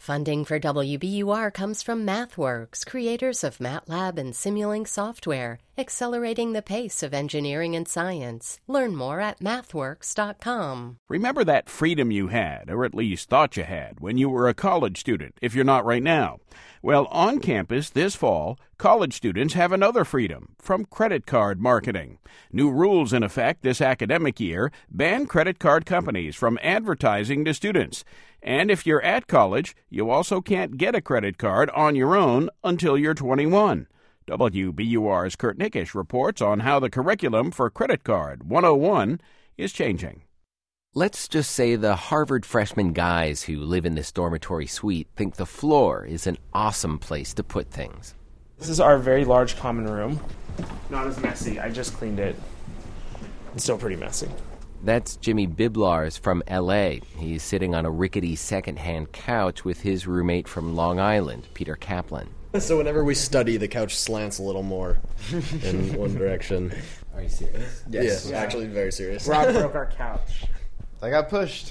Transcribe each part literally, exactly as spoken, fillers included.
Funding for W B U R comes from MathWorks, creators of MATLAB and Simulink software, accelerating the pace of engineering and science. Learn more at mathworks dot com. Remember that freedom you had, or at least thought you had, when you were a college student, if you're not right now? Well, on campus this fall, college students have another freedom from credit card marketing. New rules in effect this academic year ban credit card companies from advertising to students. And if you're at college, you also can't get a credit card on your own until you're twenty-one. W B U R's Kurt Nickish reports on how the curriculum for Credit Card one oh one is changing. Let's just say the Harvard freshman guys who live in this dormitory suite think the floor is an awesome place to put things. This is our very large common room. Not as messy. I just cleaned it. It's still pretty messy. That's Jimmy Biblars from L A. He's sitting on a rickety second-hand couch with his roommate from Long Island, Peter Kaplan. So whenever we study, the couch slants a little more in one direction. Are you serious? Yes, yeah. Actually very serious. Rob broke our couch. I got pushed.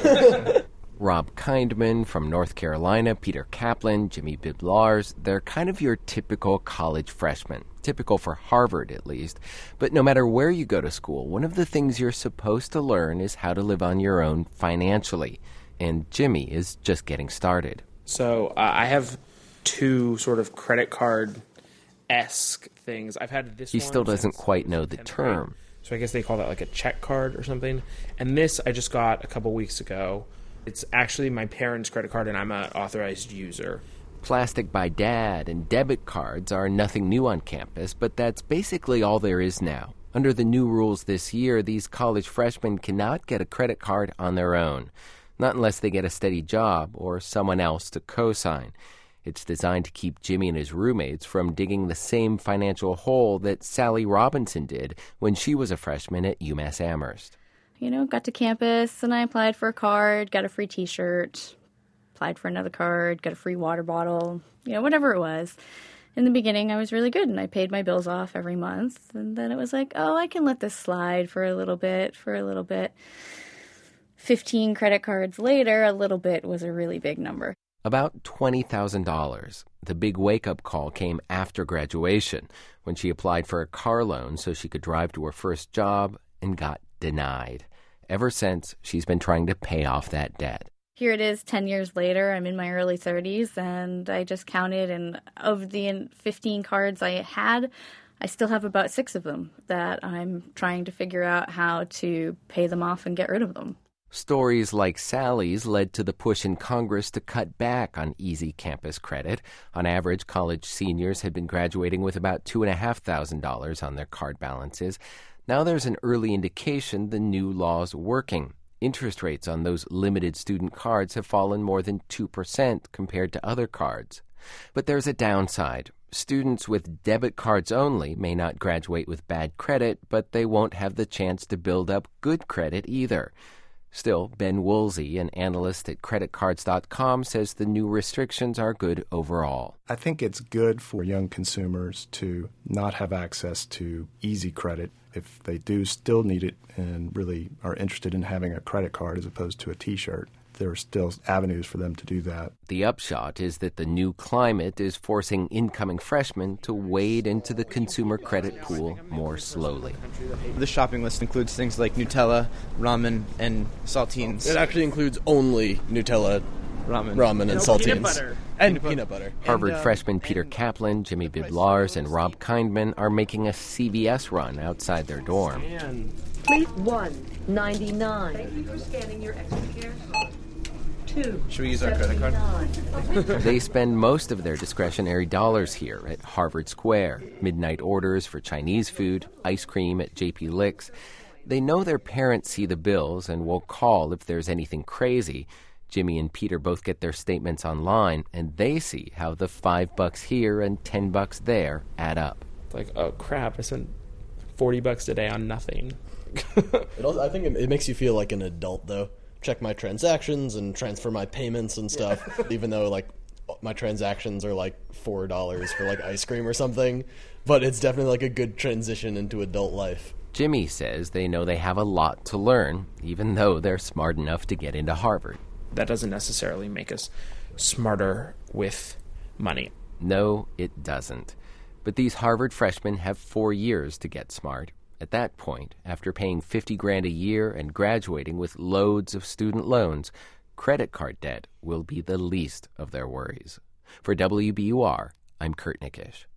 Rob Kindman from North Carolina, Peter Kaplan, Jimmy Biblars, they're kind of your typical college freshmen. Typical for Harvard, at least. But no matter where you go to school, one of the things you're supposed to learn is how to live on your own financially. And Jimmy is just getting started. So uh, I have two sort of credit card-esque things. I've had this He one still doesn't since quite know the term. grade. So I guess they call that like a check card or something. And this I just got a couple weeks ago. It's actually my parents' credit card, and I'm an authorized user. Plastic by Dad and debit cards are nothing new on campus, but that's basically all there is now. Under the new rules this year, these college freshmen cannot get a credit card on their own, not unless they get a steady job or someone else to co-sign. It's designed to keep Jimmy and his roommates from digging the same financial hole that Sally Robinson did when she was a freshman at UMass Amherst. You know, got to campus and I applied for a card, got a free t-shirt, applied for another card, got a free water bottle, you know, whatever it was. In the beginning, I was really good and I paid my bills off every month. And then it was like, oh, I can let this slide for a little bit, for a little bit. fifteen credit cards later, a little bit was a really big number. About twenty thousand dollars. The big wake-up call came after graduation, when she applied for a car loan so she could drive to her first job and got denied. Ever since, she's been trying to pay off that debt. Here it is ten years later. I'm in my early thirties, and I just counted, and of the fifteen cards I had, I still have about six of them that I'm trying to figure out how to pay them off and get rid of them. Stories like Sally's led to the push in Congress to cut back on easy campus credit. On average, college seniors had been graduating with about two thousand five hundred dollars on their card balances. Now there's an early indication the new law's working. Interest rates on those limited student cards have fallen more than two percent compared to other cards. But there's a downside. Students with debit cards only may not graduate with bad credit, but they won't have the chance to build up good credit either. Still, Ben Woolsey, an analyst at credit cards dot com, says the new restrictions are good overall. I think it's good for young consumers to not have access to easy credit if they do still need it and really are interested in having a credit card as opposed to a T-shirt. There are still avenues for them to do that. The upshot is that the new climate is forcing incoming freshmen to wade into the consumer credit pool more slowly. The shopping list includes things like Nutella, ramen, and saltines. It actually includes only Nutella, ramen, ramen and, and saltines. Peanut butter. And peanut, peanut butter. Harvard and, uh, freshman Peter Kaplan, Jimmy Biblars, and Rob Kindman are making a C V S run outside their dorm. Plate one, ninety-nine. Thank you for scanning your extra care card. Two, should we use our credit card? They spend most of their discretionary dollars here at Harvard Square. Midnight orders for Chinese food, ice cream at J P Licks. They know their parents see the bills and will call if there's anything crazy. Jimmy and Peter both get their statements online, and they see how the five bucks here and ten bucks there add up. It's like, oh crap, I spent forty bucks today on nothing. it also, I think it, it makes you feel like an adult, though. Check my transactions and transfer my payments and stuff, even though, like, my transactions are, like, four dollars for, like, ice cream or something. But it's definitely, like, a good transition into adult life. Jimmy says they know they have a lot to learn, even though they're smart enough to get into Harvard. That doesn't necessarily make us smarter with money. No, it doesn't. But these Harvard freshmen have four years to get smart. At that point, after paying fifty grand a year and graduating with loads of student loans, credit card debt will be the least of their worries. For W B U R, I'm Kurt Nickish.